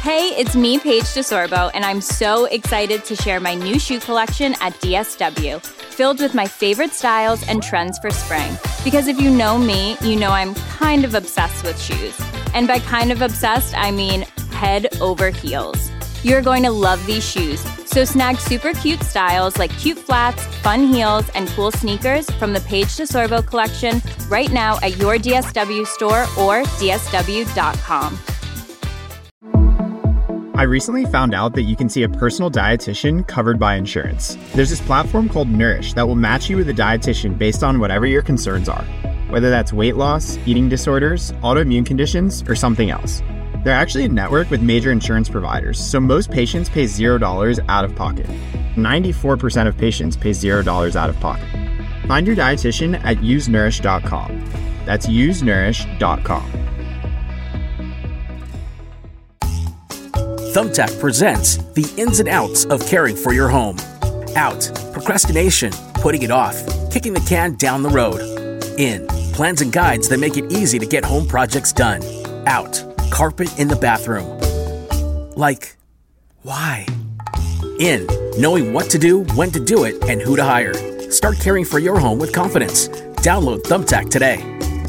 Hey, it's me, Paige DeSorbo, and I'm so excited to share my new shoe collection at DSW, filled with my favorite styles and trends for spring. Because if you know me, you know I'm kind of obsessed with shoes. And by kind of obsessed, I mean head over heels. You're going to love these shoes, so snag super cute styles like cute flats, fun heels, and cool sneakers from the Paige DeSorbo collection right now at your DSW store or dsw.com. I recently found out that you can see a personal dietitian covered by insurance. There's this platform called Nourish that will match you with a dietitian based on whatever your concerns are, whether that's weight loss, eating disorders, autoimmune conditions, or something else. They're actually a network with major insurance providers, so most patients pay $0 out of pocket. 94% of patients pay $0 out of pocket. Find your dietitian at usenourish.com. That's usenourish.com. Thumbtack presents the ins and outs of caring for your home. Out, procrastination, putting it off, kicking the can down the road. In, plans and guides that make it easy to get home projects done. Out, carpet in the bathroom. Like, why? In, knowing what to do, when to do it, and who to hire. Start caring for your home with confidence. Download Thumbtack today.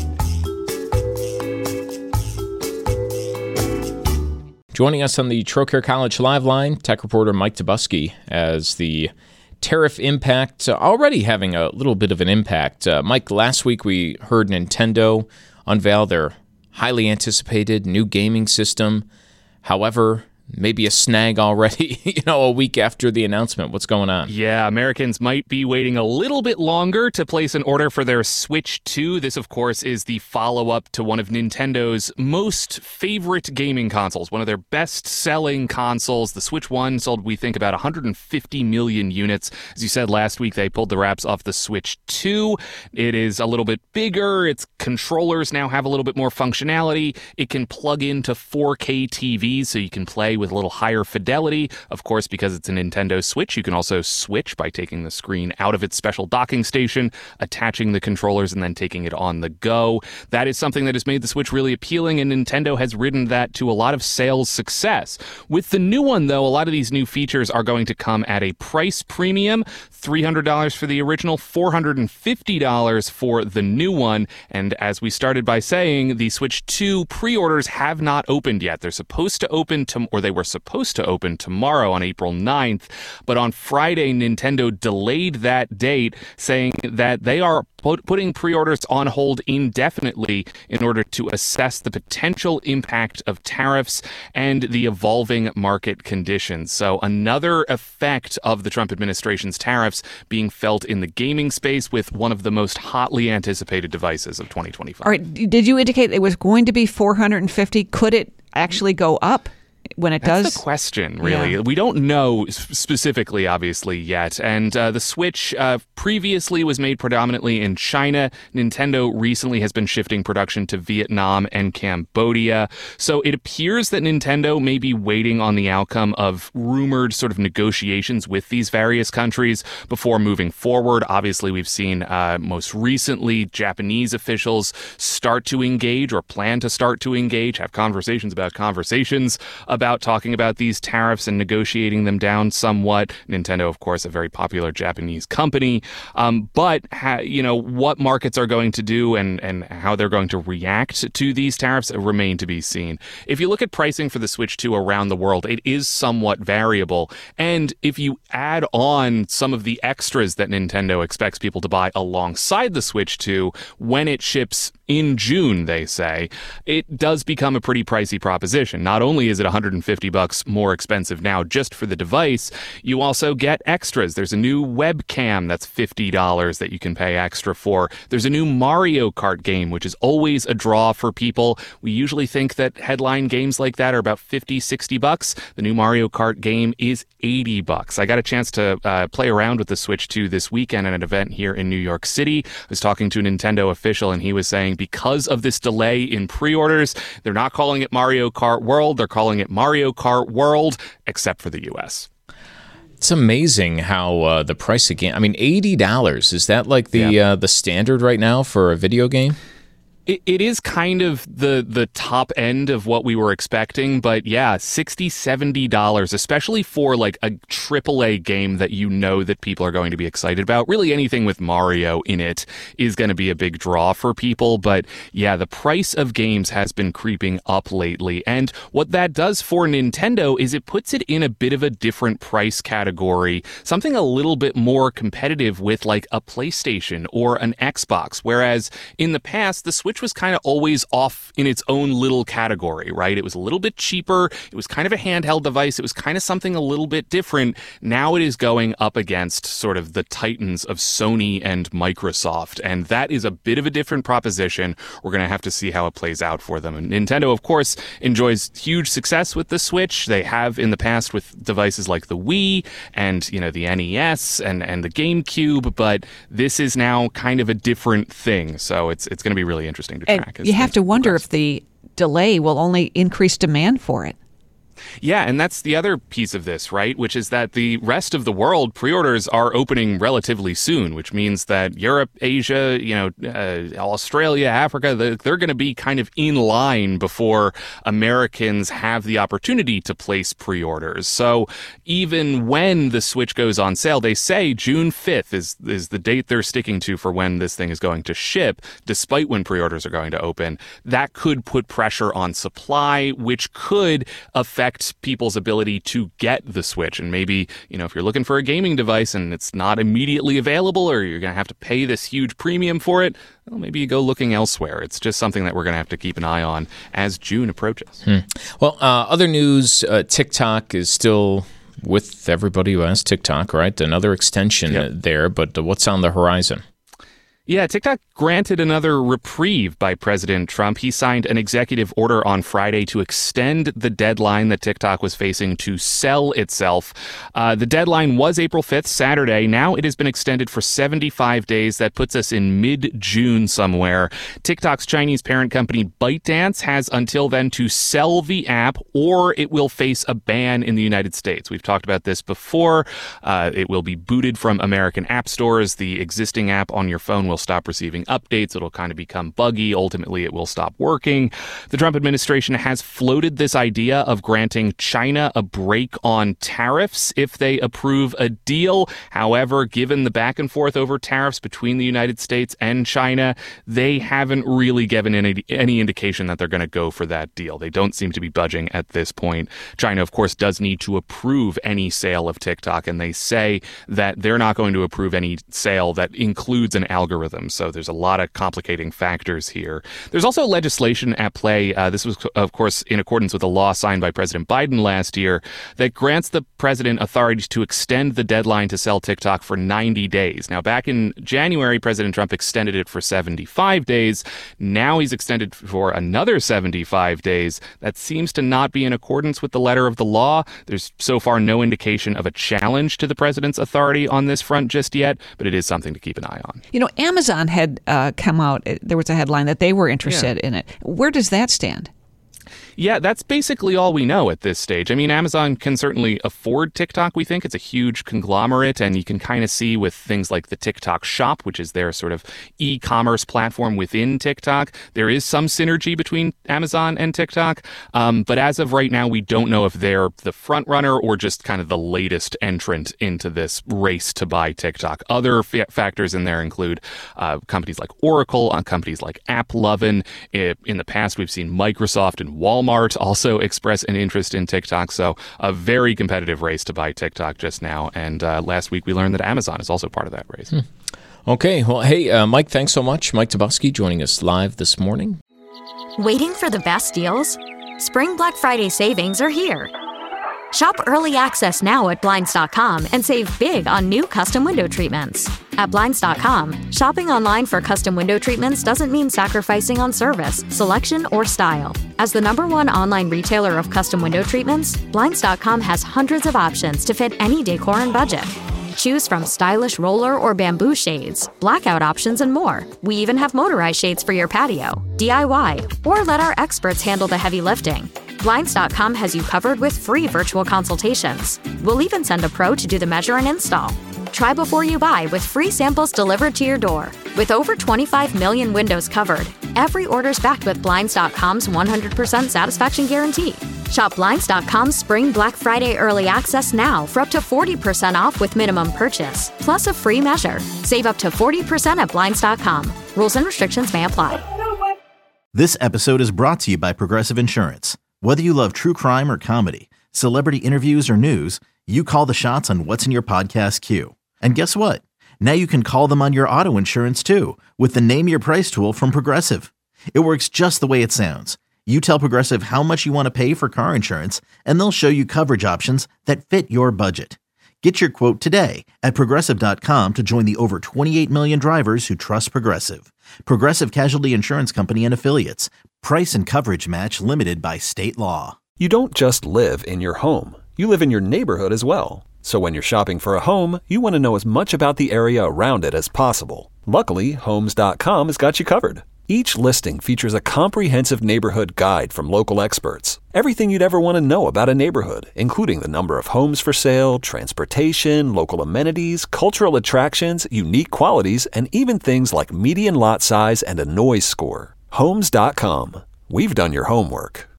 Joining us on the Trocaire College Live Line, tech reporter Mike Tobuski, as the tariff impact already having a little bit of an impact. Mike, last week we heard Nintendo unveil their highly anticipated new gaming system. However, maybe a snag already, a week after the announcement. What's going on? Yeah, Americans might be waiting a little bit longer to place an order for their Switch 2. This, of course, is the follow-up to one of Nintendo's most favorite gaming consoles, one of their best-selling consoles. The Switch 1 sold, we think, about 150 million units. As you said last week, they pulled the wraps off the Switch 2. It is a little bit bigger. Its controllers now have a little bit more functionality. It can plug into 4K TVs, so you can play with a little higher fidelity. Of course, because it's a Nintendo Switch, you can also switch by taking the screen out of its special docking station, attaching the controllers, and then taking it on the go. That is something that has made the Switch really appealing, and Nintendo has ridden that to a lot of sales success. With the new one, though, a lot of these new features are going to come at a price premium. $300 for the original, $450 for the new one. And as we started by saying, the Switch 2 pre-orders have not opened yet. They're supposed to open they were supposed to open tomorrow on April 9th, but on Friday, Nintendo delayed that date, saying that they are putting pre-orders on hold indefinitely in order to assess the potential impact of tariffs and the evolving market conditions. So another effect of the Trump administration's tariffs being felt in the gaming space with one of the most hotly anticipated devices of 2025. All right, did you indicate it was going to be 450? Could it actually go up when it does? That's the question, really. Yeah. We don't know specifically, obviously, yet. And the Switch previously was made predominantly in China. Nintendo recently has been shifting production to Vietnam and Cambodia. So it appears that Nintendo may be waiting on the outcome of rumored sort of negotiations with these various countries before moving forward. Obviously, we've seen most recently Japanese officials start to engage or plan to start to engage, have conversations about talking about these tariffs and negotiating them down somewhat. Nintendo, of course, a very popular Japanese company. But what markets are going to do and how they're going to react to these tariffs remain to be seen. If you look at pricing for the Switch 2 around the world, it is somewhat variable. And if you add on some of the extras that Nintendo expects people to buy alongside the Switch 2, when it ships in June, they say, it does become a pretty pricey proposition. Not only is it $150 more expensive now just for the device, you also get extras. There's a new webcam that's $50 that you can pay extra for. There's a new Mario Kart game, which is always a draw for people. We usually think that headline games like that are about $50, $60. The new Mario Kart game is $80. I got a chance to play around with the Switch 2 this weekend at an event here in New York City. I was talking to a Nintendo official, and he was saying because of this delay in pre-orders, they're not calling it Mario Kart World, they're calling it Mario Kart World, except for the U.S. It's amazing how the price again. I mean, $80, is that like the standard right now for a video game? It is kind of the top end of what we were expecting, but yeah, $60, $70, especially for like a AAA game that you know that people are going to be excited about. Really anything with Mario in it is going to be a big draw for people, but yeah, the price of games has been creeping up lately, and what that does for Nintendo is it puts it in a bit of a different price category, something a little bit more competitive with like a PlayStation or an Xbox, whereas in the past, the Switch was kind of always off in its own little category, right? It was a little bit cheaper. It was kind of a handheld device. It was kind of something a little bit different. Now it is going up against sort of the titans of Sony and Microsoft, and that is a bit of a different proposition. We're going to have to see how it plays out for them. And Nintendo, of course, enjoys huge success with the Switch. They have in the past with devices like the Wii and, you know, the NES and the GameCube, but this is now kind of a different thing. So it's going to be really interesting to track. You have to wonder if the delay will only increase demand for it. Yeah, and that's the other piece of this, right? Which is that the rest of the world pre-orders are opening relatively soon, which means that Europe, Asia, Australia, Africa, they're going to be kind of in line before Americans have the opportunity to place pre-orders. So even when the Switch goes on sale, they say June 5th is the date they're sticking to for when this thing is going to ship, despite when pre-orders are going to open. That could put pressure on supply, which could affect people's ability to get the Switch. And maybe, if you're looking for a gaming device and it's not immediately available, or you're going to have to pay this huge premium for it, well, maybe you go looking elsewhere. It's just something that we're going to have to keep an eye on as June approaches. Well, other news, TikTok is still with everybody who has TikTok, right? Another extension there, but what's on the horizon? Yeah, TikTok granted another reprieve by President Trump. He signed an executive order on Friday to extend the deadline that TikTok was facing to sell itself. The deadline was April 5th, Saturday. Now it has been extended for 75 days. That puts us in mid-June somewhere. TikTok's Chinese parent company ByteDance has until then to sell the app, or it will face a ban in the United States. We've talked about this before. It will be booted from American app stores. The existing app on your phone will stop receiving updates. It'll kind of become buggy. Ultimately, it will stop working. The Trump administration has floated this idea of granting China a break on tariffs if they approve a deal. However, given the back and forth over tariffs between the United States and China, they haven't really given any indication that they're going to go for that deal. They don't seem to be budging at this point. China, of course, does need to approve any sale of TikTok, and they say that they're not going to approve any sale that includes an algorithm. So there's a lot of complicating factors here. There's also legislation at play. This was, of course, in accordance with a law signed by President Biden last year that grants the president authority to extend the deadline to sell TikTok for 90 days. Now, back in January, President Trump extended it for 75 days. Now he's extended for another 75 days. That seems to not be in accordance with the letter of the law. There's so far no indication of a challenge to the president's authority on this front just yet, but it is something to keep an eye on. Amazon had come out. There was a headline that they were interested in it. Where does that stand? Yeah, that's basically all we know at this stage. I mean, Amazon can certainly afford TikTok, we think. It's a huge conglomerate, and you can kind of see with things like the TikTok Shop, which is their sort of e-commerce platform within TikTok. There is some synergy between Amazon and TikTok, but as of right now, we don't know if they're the front runner or just kind of the latest entrant into this race to buy TikTok. Other factors in there include companies like Oracle, companies like AppLovin. In the past, we've seen Microsoft and Walmart also express an interest in TikTok. So a very competitive race to buy TikTok just now. And last week we learned that Amazon is also part of that race. Okay. Well, hey, Mike, thanks so much. Mike Tobusky joining us live this morning. Waiting for the best deals? Spring Black Friday savings are here. Shop early access now at Blinds.com and save big on new custom window treatments. At Blinds.com, shopping online for custom window treatments doesn't mean sacrificing on service, selection, or style. As the #1 online retailer of custom window treatments, Blinds.com has hundreds of options to fit any decor and budget. Choose from stylish roller or bamboo shades, blackout options, and more. We even have motorized shades for your patio, DIY, or let our experts handle the heavy lifting. Blinds.com has you covered with free virtual consultations. We'll even send a pro to do the measure and install. Try before you buy with free samples delivered to your door. With over 25 million windows covered every order's backed with Blinds.com's 100% satisfaction guarantee. Shop Blinds.com's Spring Black Friday Early Access now for up to 40% off with minimum purchase, plus a free measure. Save up to 40% at Blinds.com. Rules and restrictions may apply. This episode is brought to you by Progressive Insurance. Whether you love true crime or comedy, celebrity interviews or news, you call the shots on what's in your podcast queue. And guess what? Now you can call them on your auto insurance too with the Name Your Price tool from Progressive. It works just the way it sounds. You tell Progressive how much you want to pay for car insurance, and they'll show you coverage options that fit your budget. Get your quote today at Progressive.com to join the over 28 million drivers who trust Progressive. Progressive Casualty Insurance Company and Affiliates. Price and coverage match limited by state law. You don't just live in your home. You live in your neighborhood as well. So when you're shopping for a home, you want to know as much about the area around it as possible. Luckily, Homes.com has got you covered. Each listing features a comprehensive neighborhood guide from local experts. Everything you'd ever want to know about a neighborhood, including the number of homes for sale, transportation, local amenities, cultural attractions, unique qualities, and even things like median lot size and a noise score. Homes.com. We've done your homework.